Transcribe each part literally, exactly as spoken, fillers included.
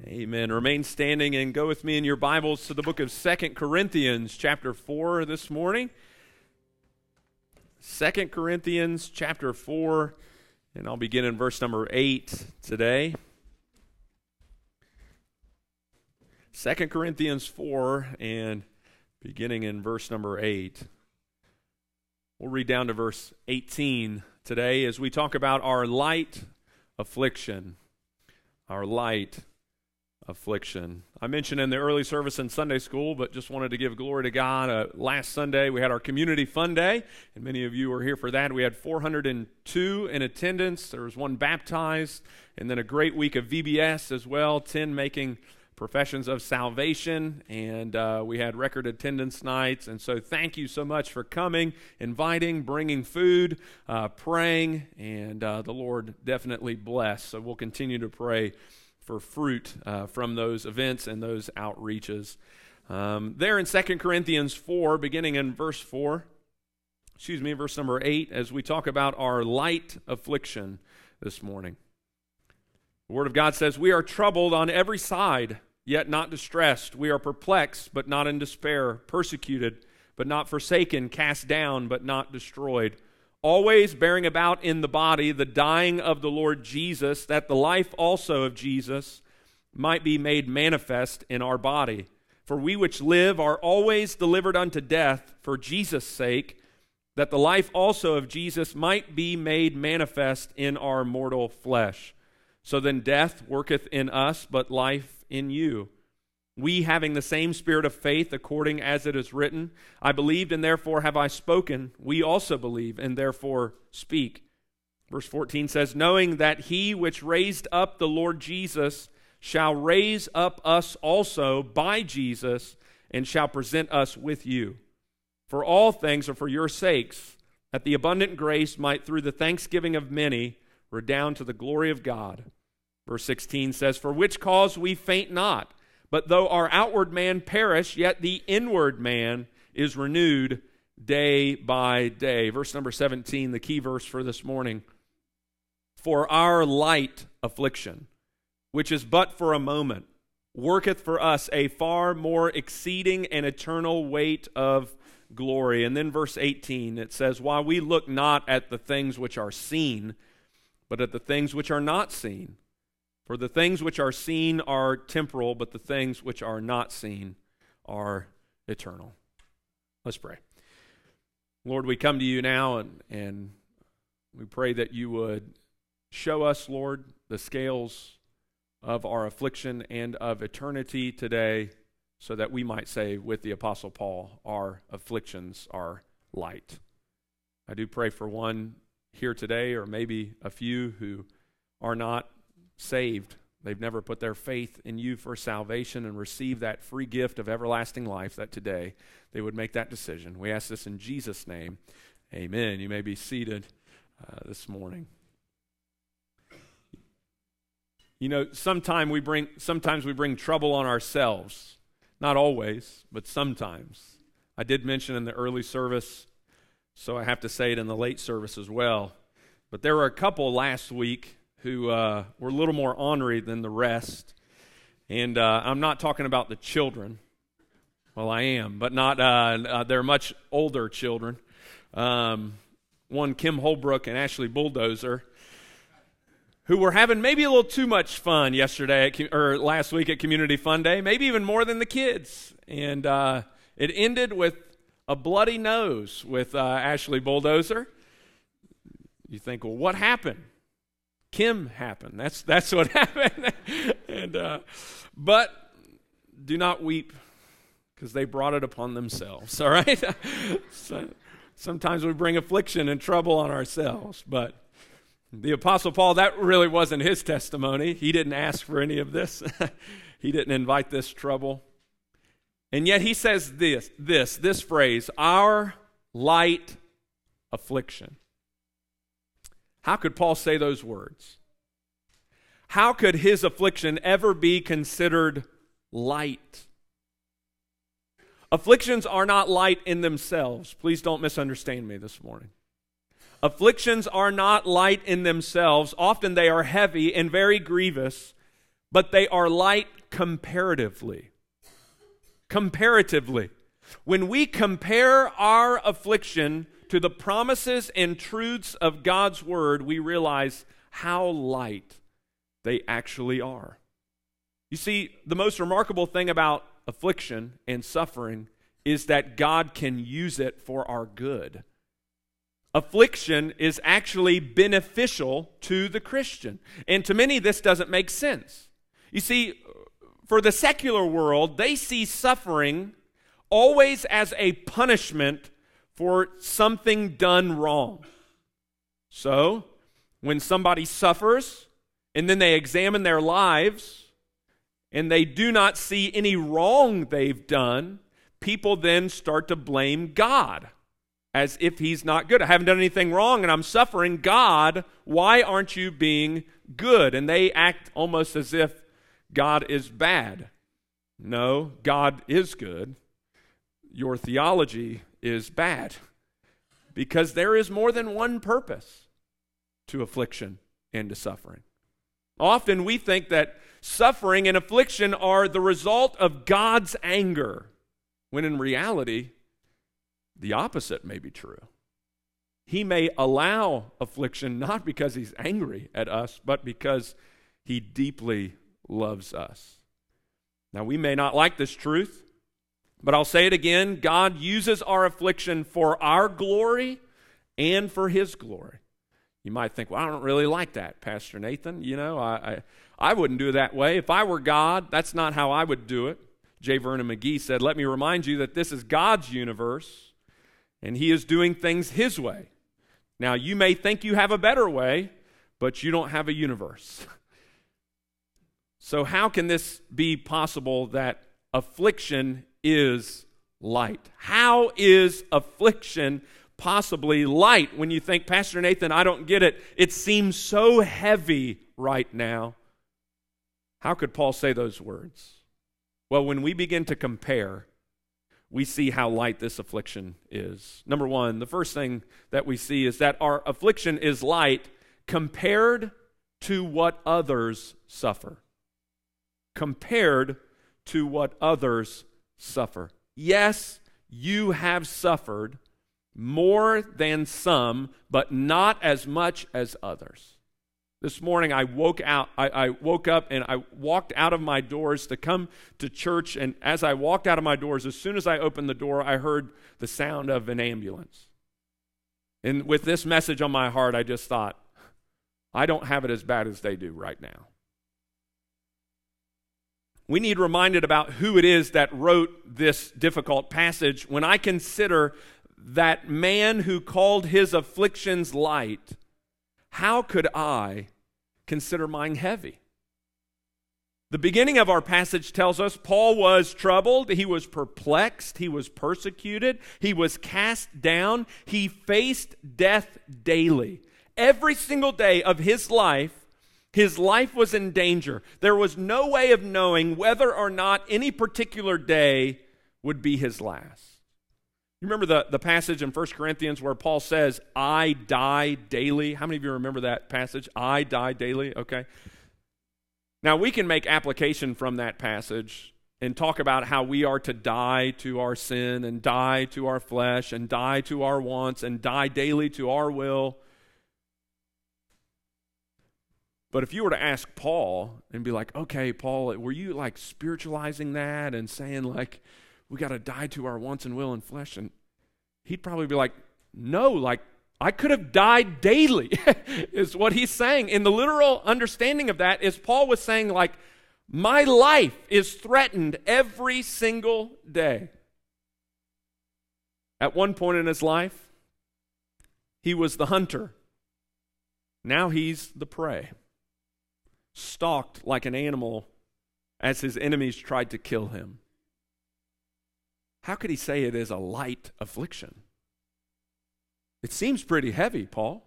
Amen. Remain standing and go with me in your Bibles to the book of Second Corinthians chapter four this morning. Second Corinthians chapter four, and I'll begin in verse number eight today. Second Corinthians four, and beginning in verse number eight. We'll read down to verse eighteen today as we talk about our light affliction. Our light affliction. I mentioned in the early service in Sunday school, but just wanted to give glory to God. Uh, last Sunday, we had our Community Fun Day, and many of you were here for that. We had four hundred two in attendance. There was one baptized, and then a great week of V B S as well, ten making professions of salvation, and uh, we had record attendance nights. And so thank you so much for coming, inviting, bringing food, uh, praying, and uh, the Lord definitely bless. So we'll continue to pray for fruit uh, from those events and those outreaches. Um, there in Second Corinthians four, beginning in verse four, excuse me, verse number eight, as we talk about our light affliction this morning. The Word of God says, "We are troubled on every side, yet not distressed. We are perplexed, but not in despair, persecuted, but not forsaken, cast down, but not destroyed. Always bearing about in the body the dying of the Lord Jesus, that the life also of Jesus might be made manifest in our body. For we which live are always delivered unto death for Jesus' sake, that the life also of Jesus might be made manifest in our mortal flesh. So then death worketh in us, but life in you. We, having the same spirit of faith, according as it is written, I believed and therefore have I spoken. We also believe and therefore speak." Verse fourteen says, "Knowing that he which raised up the Lord Jesus shall raise up us also by Jesus, and shall present us with you. For all things are for your sakes, that the abundant grace might through the thanksgiving of many redound to the glory of God." Verse sixteen says, "For which cause we faint not, but though our outward man perish, yet the inward man is renewed day by day." Verse number seventeen, the key verse for this morning. "For our light affliction, which is but for a moment, worketh for us a far more exceeding and eternal weight of glory." And then verse eighteen, it says, "While we look not at the things which are seen, but at the things which are not seen. For the things which are seen are temporal, but the things which are not seen are eternal." Let's pray. Lord, we come to you now, and, and we pray that you would show us, Lord, the scales of our affliction and of eternity today, so that we might say with the Apostle Paul, our afflictions are light. I do pray for one here today, or maybe a few who are not saved. They've never put their faith in you for salvation and received that free gift of everlasting life, that today they would make that decision. We ask this in Jesus' name. Amen. You may be seated uh, this morning. You know, sometime we bring, sometimes we bring trouble on ourselves. Not always, but sometimes. I did mention in the early service, so I have to say it in the late service as well. But there were a couple last week who uh, were a little more ornery than the rest. And uh, I'm not talking about the children. Well, I am, but not. Uh, uh, they're much older children. Um, one, Kim Holbrook and Ashley Bulldozer, who were having maybe a little too much fun yesterday at, or last week at Community Fun Day, maybe even more than the kids. And uh, it ended with a bloody nose with uh, Ashley Bulldozer. You think, well, what happened? Kim happened. That's that's what happened. and uh, but do not weep, because they brought it upon themselves. All right. so, sometimes we bring affliction and trouble on ourselves, but the Apostle Paul, that really wasn't his testimony. He didn't ask for any of this. He didn't invite this trouble, and yet he says this this this phrase: our light affliction. How could Paul say those words? How could his affliction ever be considered light? Afflictions are not light in themselves. Please don't misunderstand me this morning. Afflictions are not light in themselves. Often they are heavy and very grievous, but they are light comparatively. Comparatively. When we compare our affliction to the promises and truths of God's word, we realize how light they actually are. You see, the most remarkable thing about affliction and suffering is that God can use it for our good. Affliction is actually beneficial to the Christian. And to many, this doesn't make sense. You see, for the secular world, they see suffering always as a punishment for something done wrong. So, when somebody suffers and then they examine their lives and they do not see any wrong they've done, people then start to blame God as if he's not good. I haven't done anything wrong and I'm suffering. God, why aren't you being good? And they act almost as if God is bad. No, God is good. Your theology is bad, because there is more than one purpose to affliction and to suffering. Often we think that suffering and affliction are the result of God's anger, when in reality, the opposite may be true. He may allow affliction not because he's angry at us, but because he deeply loves us. Now, we may not like this truth, but I'll say it again. God uses our affliction for our glory and for his glory. You might think, well, I don't really like that, Pastor Nathan. You know, I, I, I wouldn't do it that way. If I were God, that's not how I would do it. J. Vernon McGee said, let me remind you that this is God's universe, and he is doing things his way. Now, you may think you have a better way, but you don't have a universe. So how can this be possible that affliction is light? How is affliction possibly light? When you think, Pastor Nathan, I don't get it. It seems so heavy right now. How could Paul say those words? Well, when we begin to compare, we see how light this affliction is. Number one, the first thing that we see is that our affliction is light compared to what others suffer. Compared to what others suffer. Yes, you have suffered more than some, but not as much as others. This morning I woke out, I, I woke up and I walked out of my doors to come to church, and as I walked out of my doors, as soon as I opened the door, I heard the sound of an ambulance. And with this message on my heart, I just thought, I don't have it as bad as they do right now. We need reminded about who it is that wrote this difficult passage. When I consider that man who called his afflictions light, how could I consider mine heavy? The beginning of our passage tells us Paul was troubled, he was perplexed, he was persecuted, he was cast down, he faced death daily. Every single day of his life, his life was in danger. There was no way of knowing whether or not any particular day would be his last. You remember the, the passage in First Corinthians where Paul says, I die daily? How many of you remember that passage? I die daily, okay? Now, we can make application from that passage and talk about how we are to die to our sin and die to our flesh and die to our wants and die daily to our will. But if you were to ask Paul and be like, okay, Paul, were you like spiritualizing that and saying like, we got to die to our wants and will and flesh? And he'd probably be like, no, like I could have died daily is what he's saying. And the literal understanding of that is Paul was saying like, my life is threatened every single day. At one point in his life, he was the hunter. Now he's the prey. Stalked like an animal as his enemies tried to kill him. How could he say it is a light affliction? It seems pretty heavy, Paul.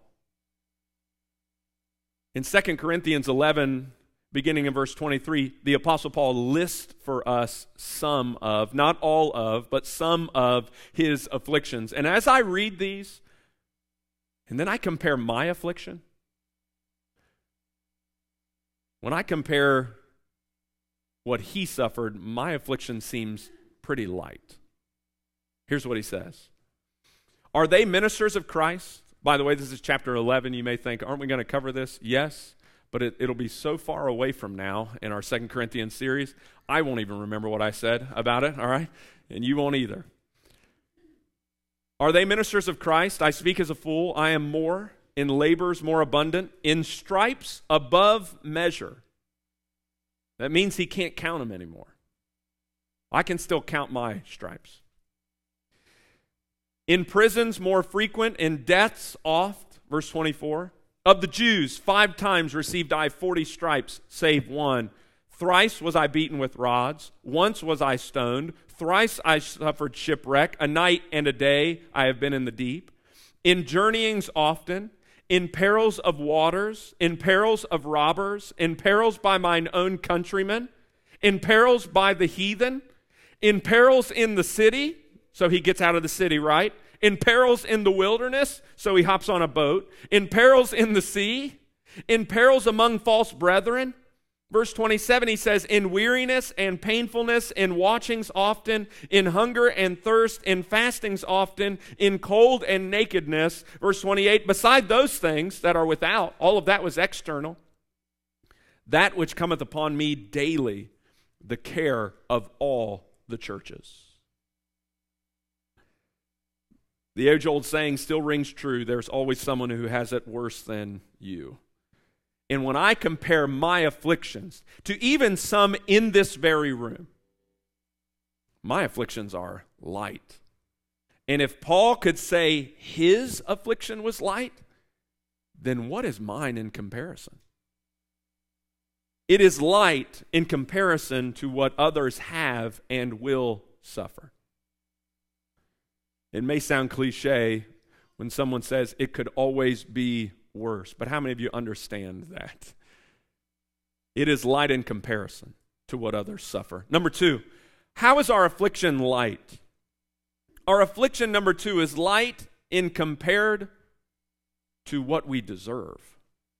In Second Corinthians eleven, beginning in verse twenty-three, the Apostle Paul lists for us some of, not all of, but some of his afflictions. And as I read these, and then I compare my affliction, when I compare what he suffered, my affliction seems pretty light. Here's what he says. Are they ministers of Christ? By the way, this is chapter eleven. You may think, aren't we going to cover this? Yes, but it, it'll be so far away from now in our Second Corinthians series, I won't even remember what I said about it, all right? And you won't either. Are they ministers of Christ? I speak as a fool. I am more, in labors more abundant, in stripes above measure. That means he can't count them anymore. I can still count my stripes. In prisons more frequent, in deaths oft, verse twenty-four. Of the Jews, five times received I forty stripes, save one. Thrice was I beaten with rods, once was I stoned, thrice I suffered shipwreck, a night and a day I have been in the deep. In journeyings often, in perils of waters, in perils of robbers, in perils by mine own countrymen, in perils by the heathen, in perils in the city, so he gets out of the city, right? In perils in the wilderness, so he hops on a boat, in perils in the sea, in perils among false brethren. Verse twenty-seven, he says, in weariness and painfulness, in watchings often, in hunger and thirst, in fastings often, in cold and nakedness. Verse twenty-eight, beside those things that are without, all of that was external, that which cometh upon me daily, the care of all the churches. The age-old saying still rings true, there's always someone who has it worse than you. And when I compare my afflictions to even some in this very room, my afflictions are light. And if Paul could say his affliction was light, then what is mine in comparison? It is light in comparison to what others have and will suffer. It may sound cliche when someone says it could always be worse, but how many of you understand that? It is light in comparison to what others suffer. Number two, how is our affliction light? Our affliction, number two, is light in compared to what we deserve,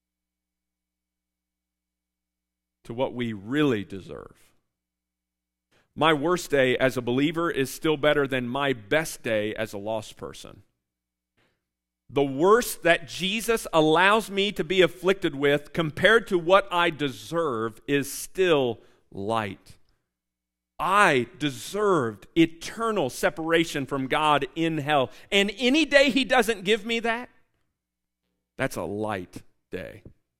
to what we really deserve. My worst day as a believer is still better than my best day as a lost person. The worst that Jesus allows me to be afflicted with compared to what I deserve is still light. I deserved eternal separation from God in hell. And any day he doesn't give me that, that's a light day.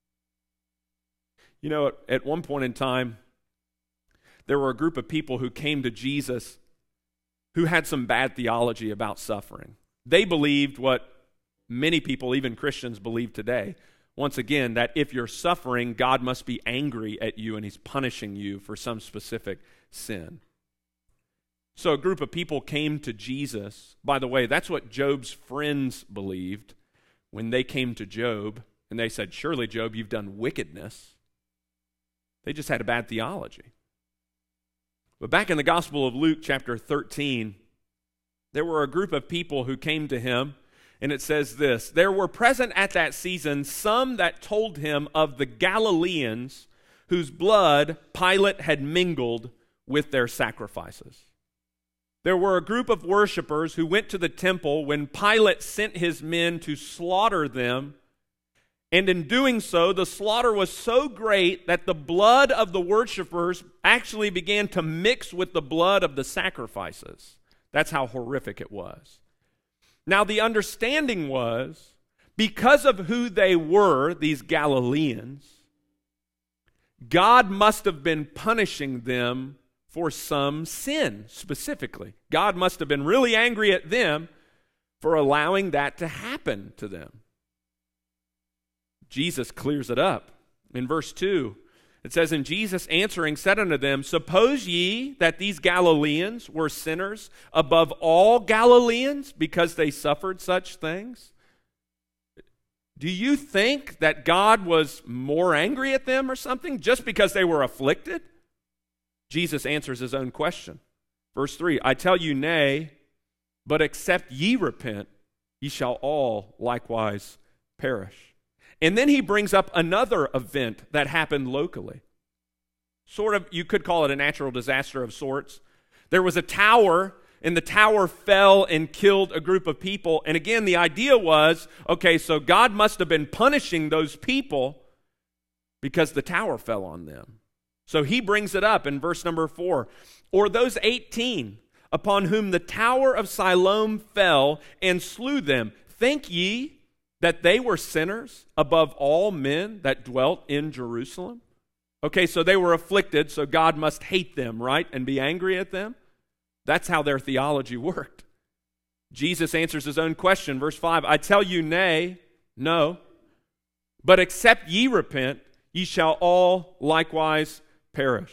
You know, at one point in time, there were a group of people who came to Jesus who had some bad theology about suffering. They believed what many people, even Christians, believe today. Once again, that if you're suffering, God must be angry at you and he's punishing you for some specific sin. So a group of people came to Jesus. By the way, that's what Job's friends believed when they came to Job. And they said, surely, Job, you've done wickedness. They just had a bad theology. But back in the Gospel of Luke, chapter thirteen, there were a group of people who came to him, and it says this, there were present at that season some that told him of the Galileans whose blood Pilate had mingled with their sacrifices. There were a group of worshipers who went to the temple when Pilate sent his men to slaughter them. And in doing so, the slaughter was so great that the blood of the worshipers actually began to mix with the blood of the sacrifices. That's how horrific it was. Now, the understanding was, because of who they were, these Galileans, God must have been punishing them for some sin specifically. God must have been really angry at them for allowing that to happen to them. Jesus clears it up. In verse two, it says, and Jesus answering said unto them, suppose ye that these Galileans were sinners above all Galileans because they suffered such things? Do you think that God was more angry at them or something just because they were afflicted? Jesus answers his own question. Verse three, I tell you nay, but except ye repent, ye shall all likewise perish. And then he brings up another event that happened locally. Sort of, you could call it a natural disaster of sorts. There was a tower, and the tower fell and killed a group of people. And again, the idea was, okay, so God must have been punishing those people because the tower fell on them. So he brings it up in verse number four. Or those eighteen upon whom the tower of Siloam fell and slew them, think ye that they were sinners above all men that dwelt in Jerusalem? Okay, so they were afflicted, so God must hate them, right? And be angry at them? That's how their theology worked. Jesus answers his own question, verse five, I tell you, nay, no, but except ye repent, ye shall all likewise perish.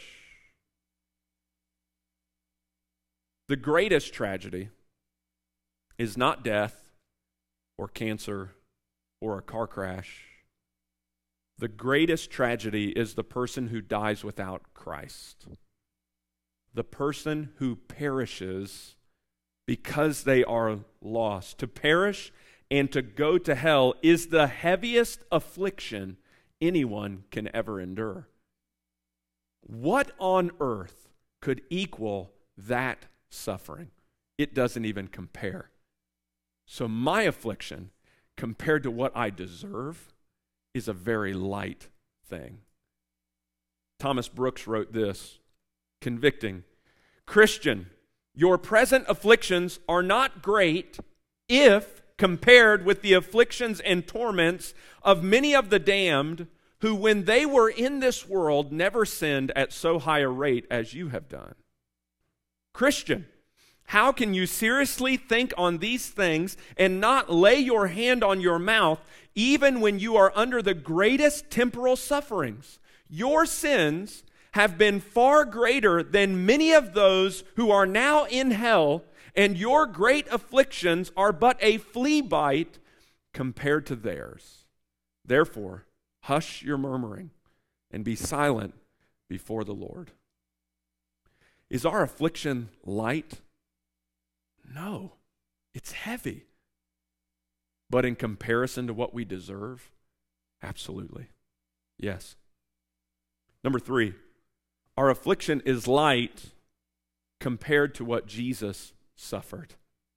The greatest tragedy is not death or cancer or a car crash. The greatest tragedy is the person who dies without Christ. The person who perishes because they are lost. To perish and to go to hell is the heaviest affliction anyone can ever endure. What on earth could equal that suffering? It doesn't even compare. So my affliction, compared to what I deserve, is a very light thing. Thomas Brooks wrote this, convicting. Christian, your present afflictions are not great if compared with the afflictions and torments of many of the damned who, when they were in this world, never sinned at so high a rate as you have done. Christian, how can you seriously think on these things and not lay your hand on your mouth even when you are under the greatest temporal sufferings? Your sins have been far greater than many of those who are now in hell, and your great afflictions are but a flea bite compared to theirs. Therefore, hush your murmuring and be silent before the Lord. Is our affliction light? No, it's heavy. But in comparison to what we deserve, absolutely, yes. Number three, our affliction is light compared to what Jesus suffered.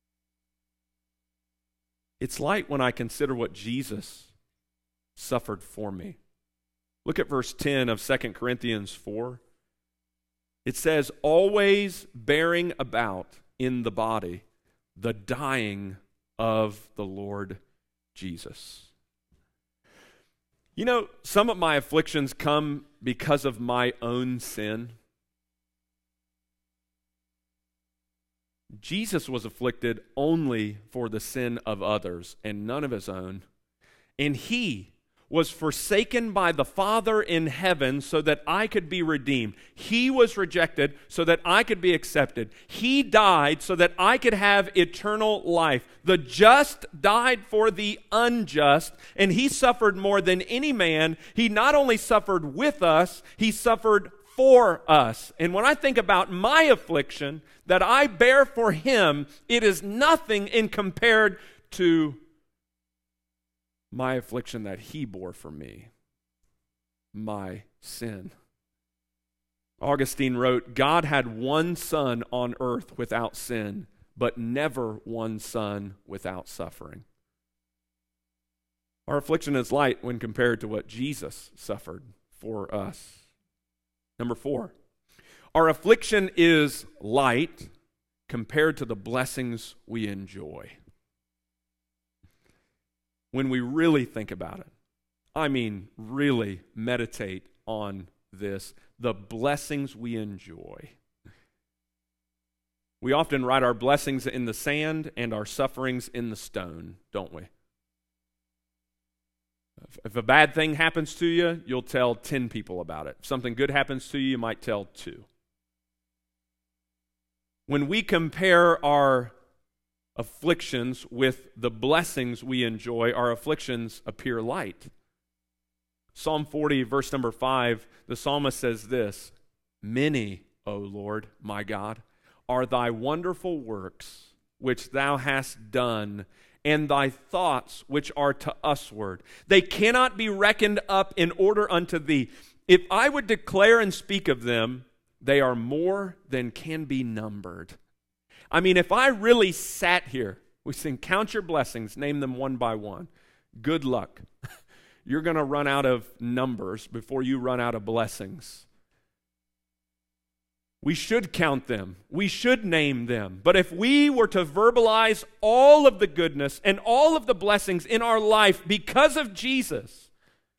It's light when I consider what Jesus suffered for me. Look at verse ten of Second Corinthians four. It says, always bearing about in the body the dying of the Lord Jesus. You know, some of my afflictions come because of my own sin. Jesus was afflicted only for the sin of others and none of his own. And he was forsaken by the Father in heaven so that I could be redeemed. He was rejected so that I could be accepted. He died so that I could have eternal life. The just died for the unjust, and he suffered more than any man. He not only suffered with us, he suffered for us. And when I think about my affliction that I bear for him, it is nothing in compared to my affliction that he bore for me, my sin. Augustine wrote, God had one son on earth without sin, but never one son without suffering. Our affliction is light when compared to what Jesus suffered for us. Number four, our affliction is light compared to the blessings we enjoy. When we really think about it, I mean really meditate on this, the blessings we enjoy. We often write our blessings in the sand and our sufferings in the stone, don't we? If a bad thing happens to you, you'll tell ten people about it. If something good happens to you, you might tell two. When we compare our afflictions with the blessings we enjoy, our afflictions appear light. Psalm forty, verse number five, the psalmist says this, many, O Lord, my God, are thy wonderful works which thou hast done, and thy thoughts which are to usward. They cannot be reckoned up in order unto thee. If I would declare and speak of them, they are more than can be numbered. I mean, if I really sat here, we sing, count your blessings, name them one by one. Good luck. You're going to run out of numbers before you run out of blessings. We should count them. We should name them. But if we were to verbalize all of the goodness and all of the blessings in our life because of Jesus,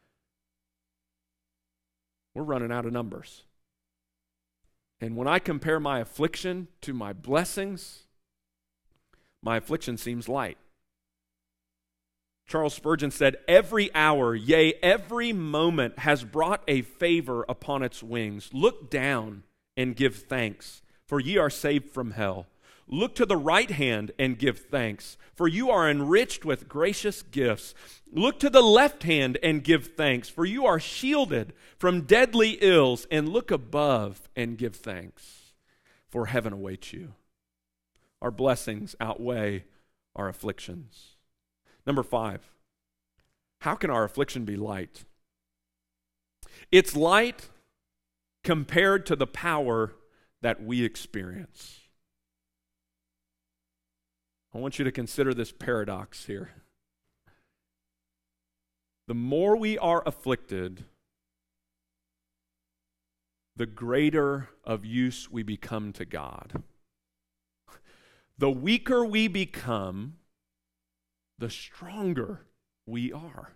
we're running out of numbers. And when I compare my affliction to my blessings, my affliction seems light. Charles Spurgeon said, every hour, yea, every moment has brought a favor upon its wings. Look down and give thanks, for ye are saved from hell. Look to the right hand and give thanks, for you are enriched with gracious gifts. Look to the left hand and give thanks, for you are shielded from deadly ills. And look above and give thanks, for heaven awaits you. Our blessings outweigh our afflictions. Number five, how can our affliction be light? It's light compared to the power that we experience. I want you to consider this paradox here. The more we are afflicted, the greater of use we become to God. The weaker we become, the stronger we are.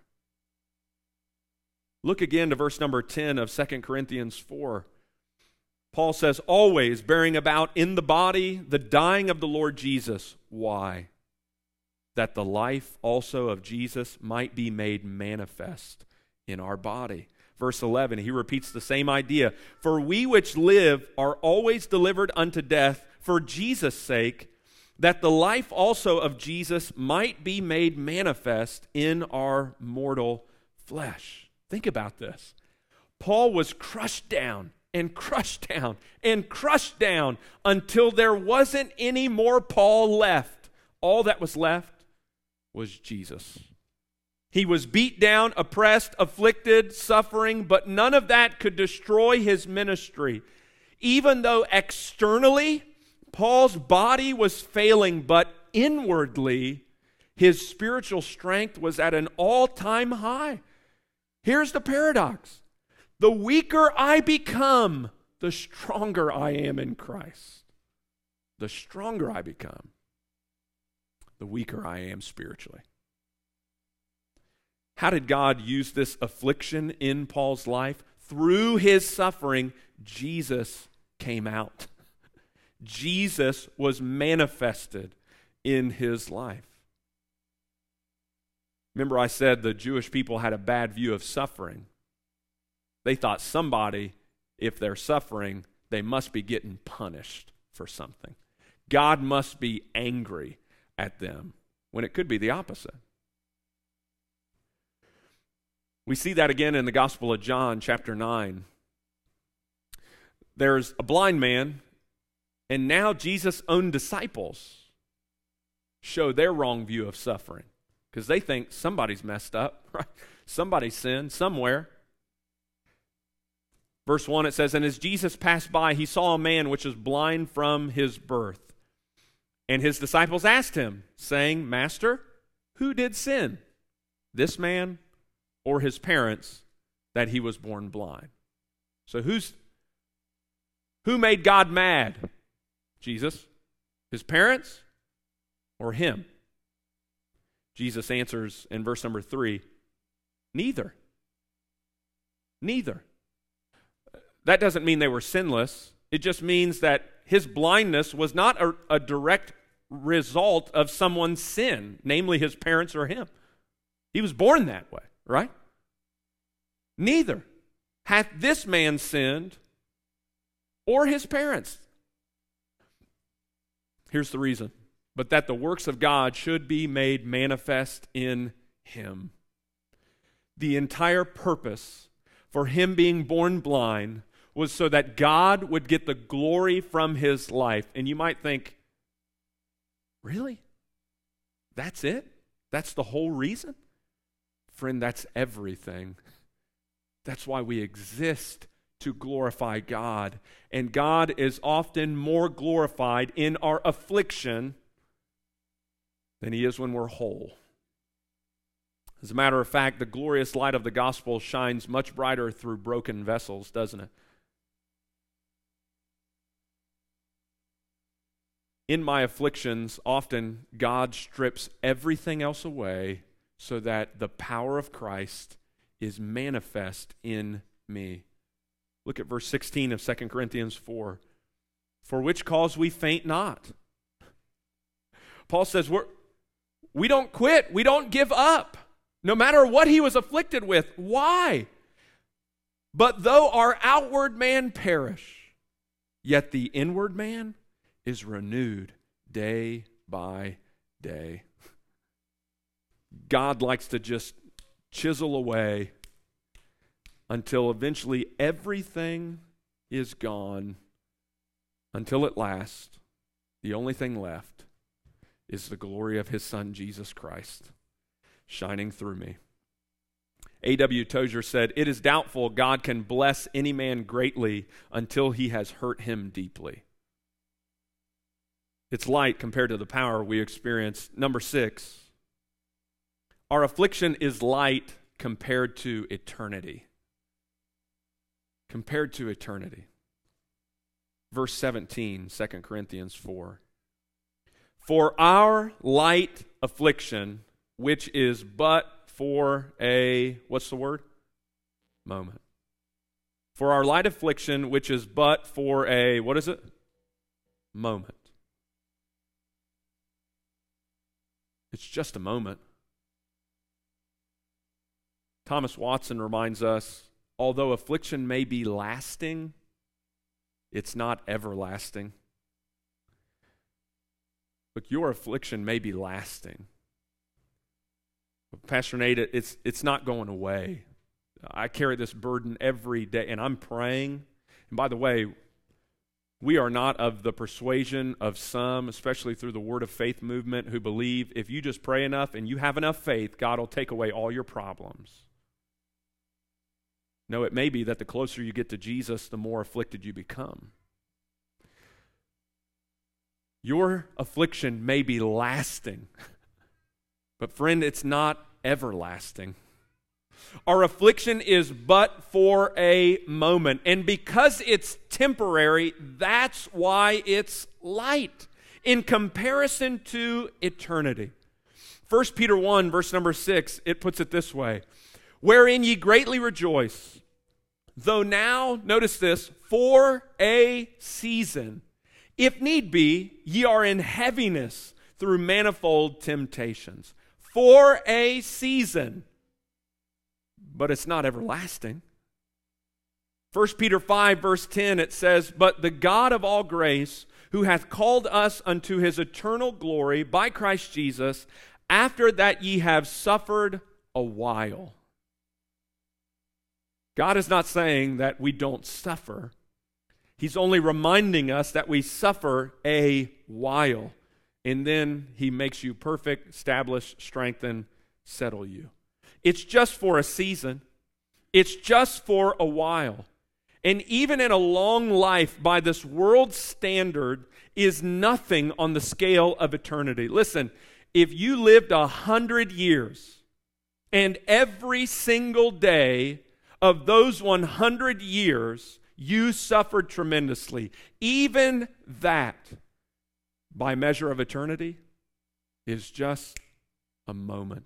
Look again to verse number ten of Second Corinthians four. Paul says, always bearing about in the body the dying of the Lord Jesus. Why? That the life also of Jesus might be made manifest in our body. Verse eleven, he repeats the same idea. For we which live are always delivered unto death for Jesus' sake, that the life also of Jesus might be made manifest in our mortal flesh. Think about this. Paul was crushed down and crushed down and crushed down until there wasn't any more Paul left. All that was left was Jesus. He was beat down, oppressed, afflicted, suffering, but none of that could destroy his ministry. Even though externally Paul's body was failing, but inwardly his spiritual strength was at an all-time high. Here's the paradox. The weaker I become, the stronger I am in Christ. The stronger I become, the weaker I am spiritually. How did God use this affliction in Paul's life? Through his suffering, Jesus came out. Jesus was manifested in his life. Remember, I said the Jewish people had a bad view of suffering. They thought somebody, if they're suffering, they must be getting punished for something. God must be angry at them, when it could be the opposite. We see that again in the Gospel of John, chapter nine. There's a blind man, and now Jesus' own disciples show their wrong view of suffering because they think somebody's messed up, right? Somebody sinned somewhere. Verse one, it says, and as Jesus passed by, he saw a man which was blind from his birth. And his disciples asked him, saying, Master, who did sin, this man or his parents, that he was born blind? So who's who made God mad? Jesus? His parents? Or him? Jesus answers in verse number three, neither. Neither. That doesn't mean they were sinless. It just means that his blindness was not a, a direct result of someone's sin, namely his parents or him. He was born that way, right? Neither hath this man sinned or his parents. Here's the reason. But that the works of God should be made manifest in him. The entire purpose for him being born blind was so that God would get the glory from his life. And you might think, really? That's it? That's the whole reason? Friend, that's everything. That's why we exist, to glorify God. And God is often more glorified in our affliction than he is when we're whole. As a matter of fact, the glorious light of the gospel shines much brighter through broken vessels, doesn't it? In my afflictions, often God strips everything else away so that the power of Christ is manifest in me. Look at verse sixteen of Second Corinthians four. For which cause we faint not. Paul says we're, we don't quit. We don't give up. No matter what he was afflicted with. Why? But though our outward man perish, yet the inward man is renewed day by day. God likes to just chisel away until eventually everything is gone, until at last the only thing left is the glory of his Son, Jesus Christ, shining through me. A W Tozer said, "It is doubtful God can bless any man greatly until he has hurt him deeply." It's light compared to the power we experience. Number six, our affliction is light compared to eternity. Compared to eternity. Verse seventeen, Second Corinthians four. For our light affliction, which is but for a, what's the word? Moment. For our light affliction, which is but for a, what is it? Moment. It's just a moment. Thomas Watson reminds us, although affliction may be lasting, it's not everlasting. Look, your affliction may be lasting. But Pastor Nate, it's, it's not going away. I carry this burden every day, and I'm praying. And by the way, we are not of the persuasion of some, especially through the Word of Faith movement, who believe if you just pray enough and you have enough faith, God will take away all your problems. No, it may be that the closer you get to Jesus, the more afflicted you become. Your affliction may be lasting, but friend, it's not everlasting. Our affliction is but for a moment, and because it's temporary, that's why it's light in comparison to eternity. First Peter one, verse number six, it puts it this way, wherein ye greatly rejoice, though now, notice this, for a season, if need be, ye are in heaviness through manifold temptations. For a season. But it's not everlasting. First Peter five, verse ten, it says, but the God of all grace, who hath called us unto his eternal glory by Christ Jesus, after that ye have suffered a while. God is not saying that we don't suffer. He's only reminding us that we suffer a while. And then he makes you perfect, establish, strengthen, settle you. It's just for a season. It's just for a while. And even in a long life, by this world's standard, is nothing on the scale of eternity. Listen, if you lived a hundred years, and every single day of those one hundred years, you suffered tremendously, even that, by measure of eternity, is just a moment.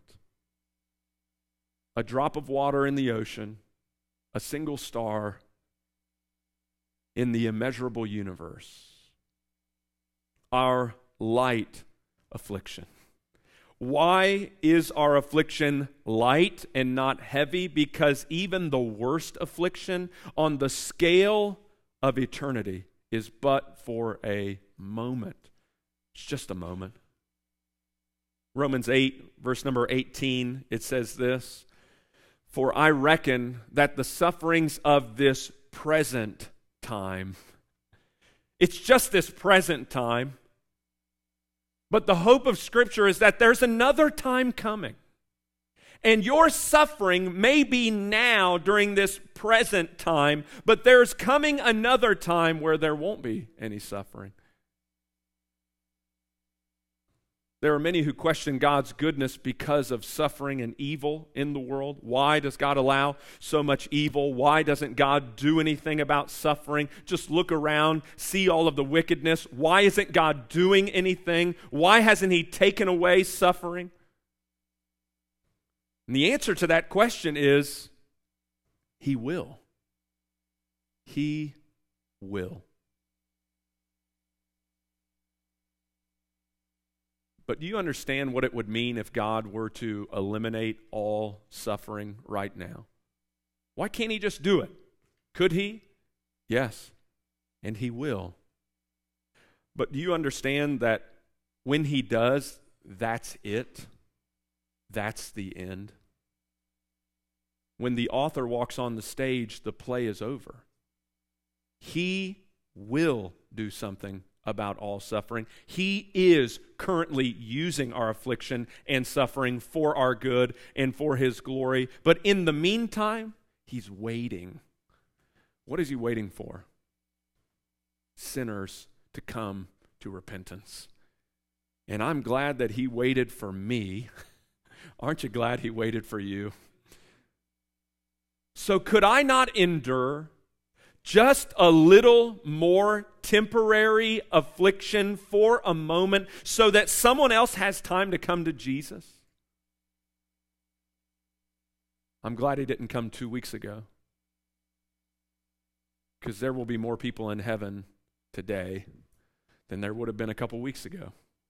A drop of water in the ocean, a single star in the immeasurable universe. Our light affliction. Why is our affliction light and not heavy? Because even the worst affliction on the scale of eternity is but for a moment. It's just a moment. Romans eight, verse number eighteen, it says this, for I reckon that the sufferings of this present time, it's just this present time, but the hope of Scripture is that there's another time coming. And your suffering may be now during this present time, but there's coming another time where there won't be any suffering. There are many who question God's goodness because of suffering and evil in the world. Why does God allow so much evil? Why doesn't God do anything about suffering? Just look around, see all of the wickedness. Why isn't God doing anything? Why hasn't He taken away suffering? And the answer to that question is, He will. He will. But do you understand what it would mean if God were to eliminate all suffering right now? Why can't He just do it? Could He? Yes, and He will. But do you understand that when He does, that's it? That's the end. When the author walks on the stage, the play is over. He will do something about all suffering. He is currently using our affliction and suffering for our good and for His glory. But in the meantime, He's waiting. What is He waiting for? Sinners to come to repentance. And I'm glad that He waited for me. Aren't you glad He waited for you? So could I not endure just a little more temporary affliction for a moment so that someone else has time to come to Jesus? I'm glad He didn't come two weeks ago, because there will be more people in heaven today than there would have been a couple weeks ago.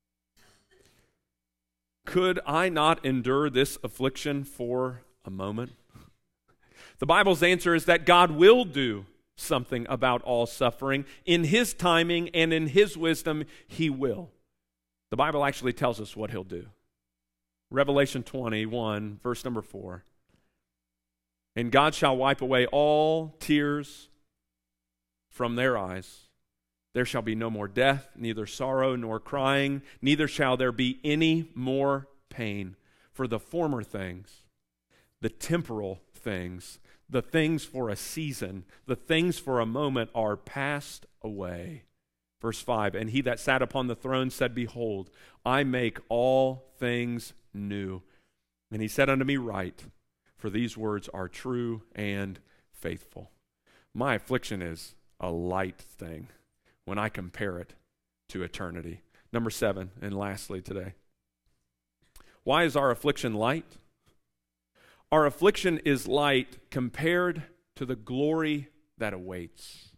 Could I not endure this affliction for a moment? The Bible's answer is that God will do something about all suffering. In His timing and in His wisdom, He will. The Bible actually tells us what He'll do. Revelation twenty-one, verse number four. And God shall wipe away all tears from their eyes. There shall be no more death, neither sorrow nor crying, neither shall there be any more pain. For the former things, the temporal things, the things for a season, the things for a moment are passed away. Verse five, and He that sat upon the throne said, Behold, I make all things new. And He said unto me, Write, for these words are true and faithful. My affliction is a light thing when I compare it to eternity. Number seven, and lastly today. Why is our affliction light? Our affliction is light compared to the glory that awaits.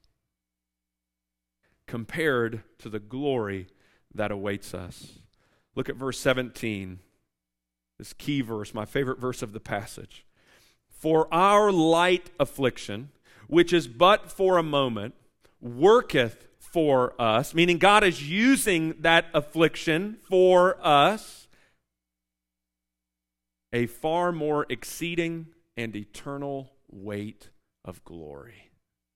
Compared to the glory that awaits us. Look at verse seventeen. This key verse, my favorite verse of the passage. For our light affliction, which is but for a moment, worketh for us, meaning God is using that affliction for us, a far more exceeding and eternal weight of glory.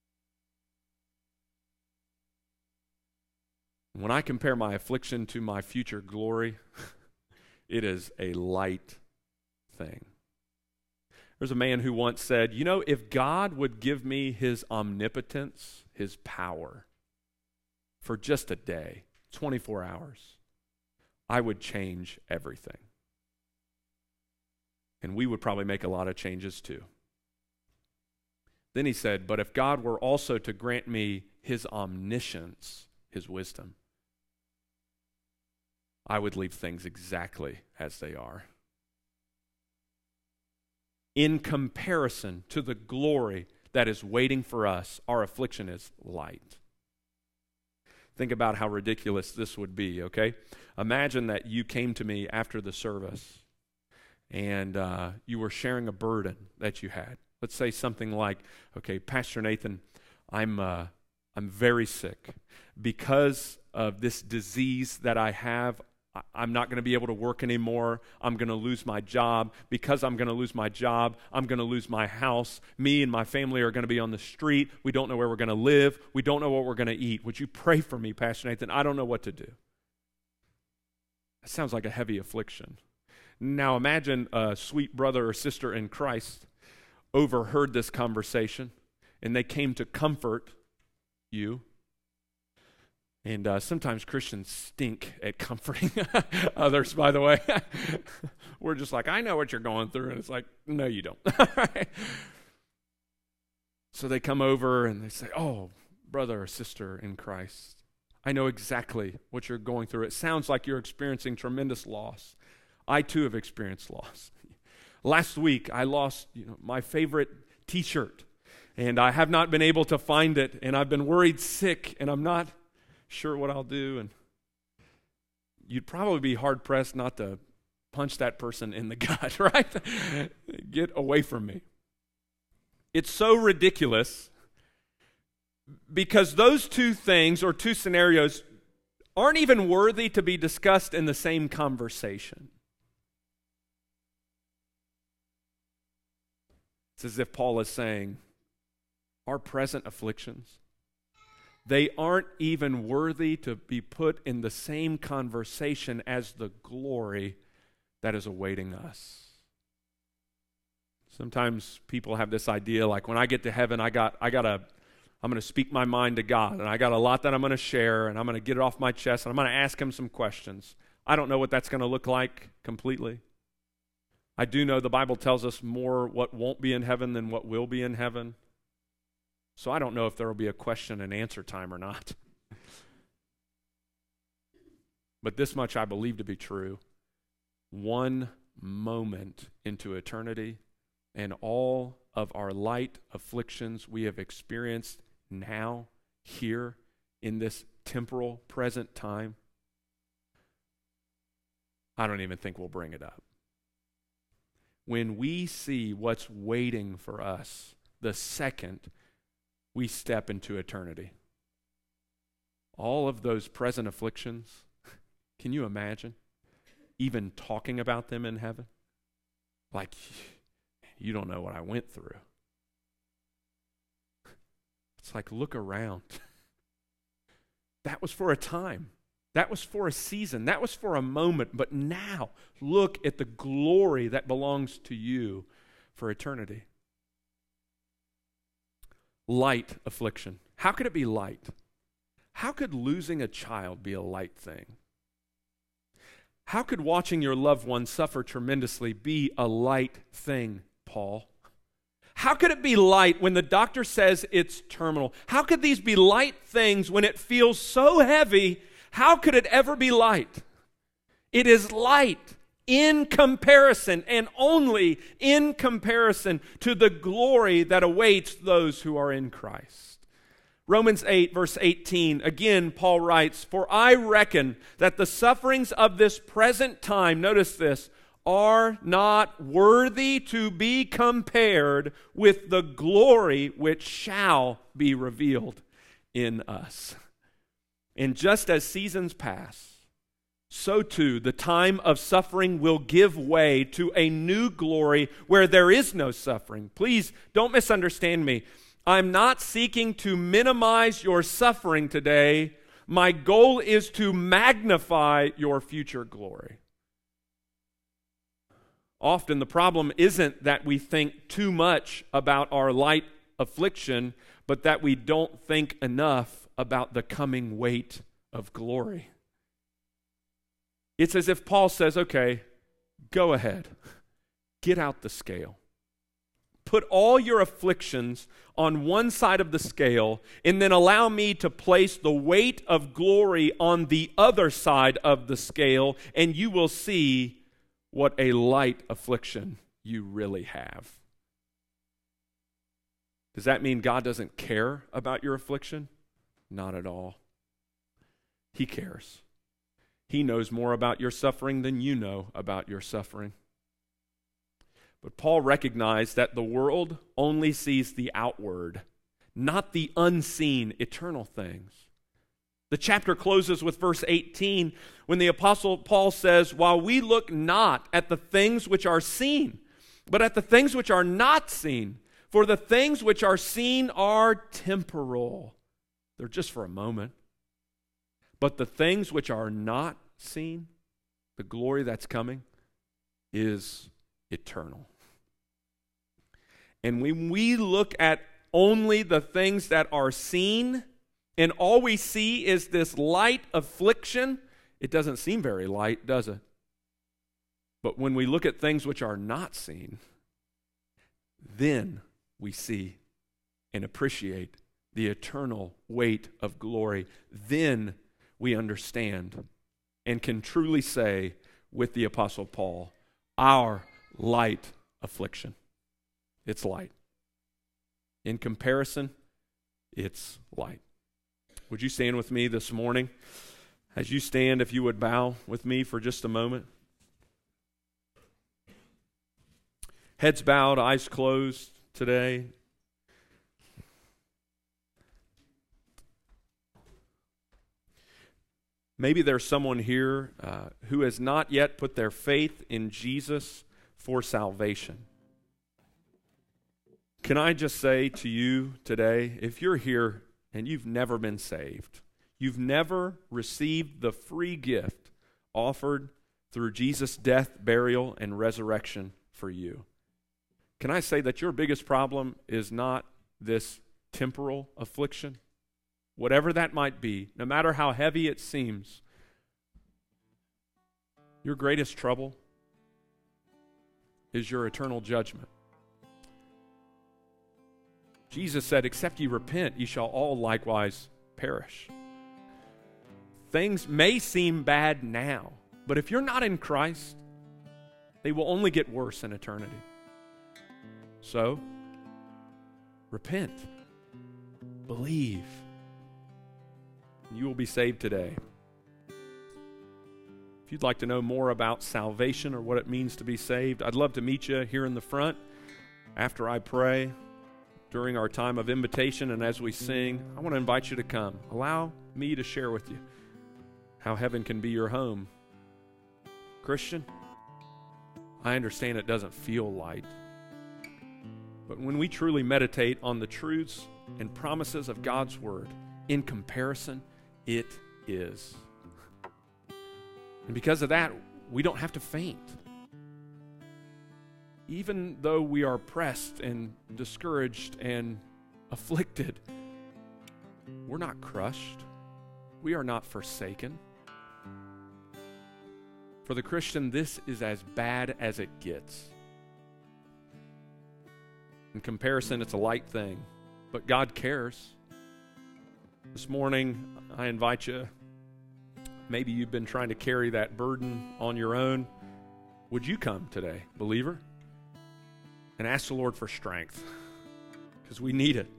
When I compare my affliction to my future glory, it is a light thing. There's a man who once said, you know, if God would give me His omnipotence, His power, for just a day, twenty-four hours, I would change everything. And we would probably make a lot of changes too. Then he said, but if God were also to grant me His omniscience, His wisdom, I would leave things exactly as they are. In comparison to the glory that is waiting for us, our affliction is light. Think about how ridiculous this would be, okay? Imagine that you came to me after the service and uh, you were sharing a burden that you had. Let's say something like, okay, Pastor Nathan, I'm uh, I'm very sick. Because of this disease that I have, I- I'm not going to be able to work anymore. I'm going to lose my job. Because I'm going to lose my job, I'm going to lose my house. Me and my family are going to be on the street. We don't know where we're going to live. We don't know what we're going to eat. Would you pray for me, Pastor Nathan? I don't know what to do. That sounds like a heavy affliction. Now imagine a sweet brother or sister in Christ overheard this conversation, and they came to comfort you. And uh, sometimes Christians stink at comforting others, by the way. We're just like, I know what you're going through. And it's like, no, you don't. So they come over and they say, oh, brother or sister in Christ, I know exactly what you're going through. It sounds like you're experiencing tremendous loss. I too have experienced loss. Last week, I lost you know, my favorite t-shirt, and I have not been able to find it, and I've been worried sick, and I'm not sure what I'll do. And you'd probably be hard-pressed not to punch that person in the gut, right? Get away from me. It's so ridiculous because those two things or two scenarios aren't even worthy to be discussed in the same conversation. It's as if Paul is saying, our present afflictions, they aren't even worthy to be put in the same conversation as the glory that is awaiting us. Sometimes people have this idea like, when I get to heaven, I got, I got a, I'm going to speak my mind to God, and I got a lot that I'm going to share, and I'm going to get it off my chest, and I'm going to ask him some questions. I don't know what that's going to look like completely. I do know the Bible tells us more what won't be in heaven than what will be in heaven. So I don't know if there will be a question and answer time or not. But this much I believe to be true. One moment into eternity, and all of our light afflictions we have experienced now, here, in this temporal present time, I don't even think we'll bring it up. When we see what's waiting for us the second we step into eternity, all of those present afflictions, can you imagine even talking about them in heaven? Like, you don't know what I went through. It's like, look around. That was for a time. That was for a season. That was for a moment. But now, look at the glory that belongs to you for eternity. Light affliction. How could it be light? How could losing a child be a light thing? How could watching your loved one suffer tremendously be a light thing, Paul? How could it be light when the doctor says it's terminal? How could these be light things when it feels so heavy? How could it ever be light? It is light in comparison, and only in comparison, to the glory that awaits those who are in Christ. Romans eight, verse eighteen, again, Paul writes, "For I reckon that the sufferings of this present time," notice this, "are not worthy to be compared with the glory which shall be revealed in us." And just as seasons pass, so too the time of suffering will give way to a new glory where there is no suffering. Please don't misunderstand me. I'm not seeking to minimize your suffering today. My goal is to magnify your future glory. Often the problem isn't that we think too much about our light affliction, but that we don't think enough about the coming weight of glory. It's as if Paul says, okay, go ahead. Get out the scale. Put all your afflictions on one side of the scale, and then allow me to place the weight of glory on the other side of the scale, and you will see what a light affliction you really have. Does that mean God doesn't care about your affliction? Not at all. He cares. He knows more about your suffering than you know about your suffering. But Paul recognized that the world only sees the outward, not the unseen eternal things. The chapter closes with verse eighteen when the Apostle Paul says, "While we look not at the things which are seen, but at the things which are not seen. For the things which are seen are temporal." They're just for a moment. But the things which are not seen, the glory that's coming, is eternal. And when we look at only the things that are seen, and all we see is this light affliction, it doesn't seem very light, does it? But when we look at things which are not seen, then we see and appreciate the eternal weight of glory. Then we understand and can truly say with the Apostle Paul, our light affliction. It's light. In comparison, it's light. Would you stand with me this morning? As you stand, if you would bow with me for just a moment. Heads bowed, eyes closed today. Maybe there's someone here uh, who has not yet put their faith in Jesus for salvation. Can I just say to you today, if you're here and you've never been saved, you've never received the free gift offered through Jesus' death, burial, and resurrection for you, can I say that your biggest problem is not this temporal affliction? Whatever that might be, no matter how heavy it seems, your greatest trouble is your eternal judgment. Jesus said, except ye repent, ye shall all likewise perish. Things may seem bad now, but if you're not in Christ, they will only get worse in eternity. So, repent, believe, and you will be saved today. If you'd like to know more about salvation or what it means to be saved, I'd love to meet you here in the front after I pray. During our time of invitation and as we sing, I want to invite you to come. Allow me to share with you how heaven can be your home. Christian, I understand it doesn't feel light, but when we truly meditate on the truths and promises of God's Word, in comparison, it is. And because of that, we don't have to faint. Even though we are pressed and discouraged and afflicted, we're not crushed. We are not forsaken. For the Christian, this is as bad as it gets. In comparison, it's a light thing, but God cares. This morning, I invite you, maybe you've been trying to carry that burden on your own. Would you come today, believer? And ask the Lord for strength, because we need it.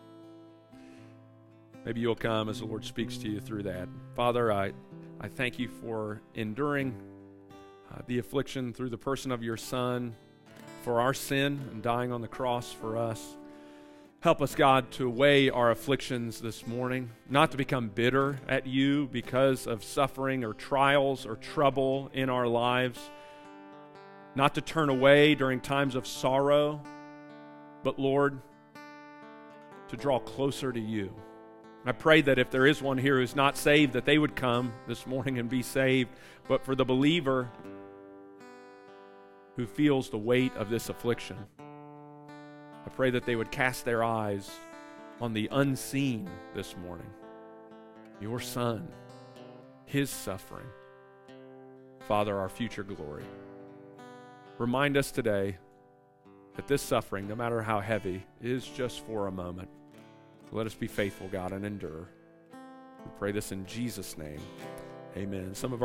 Maybe you'll come as the Lord speaks to you through that. Father, I, I thank you for enduring uh, the affliction through the person of your Son for our sin and dying on the cross for us. Help us, God, to weigh our afflictions this morning, not to become bitter at you because of suffering or trials or trouble in our lives, not to turn away during times of sorrow, but, Lord, to draw closer to you. I pray that if there is one here who's not saved, that they would come this morning and be saved. But for the believer who feels the weight of this affliction, I pray that they would cast their eyes on the unseen this morning. Your Son, His suffering. Father, our future glory. Remind us today that this suffering, no matter how heavy, is just for a moment. Let us be faithful, God, and endure. We pray this in Jesus' name. Amen. Some of our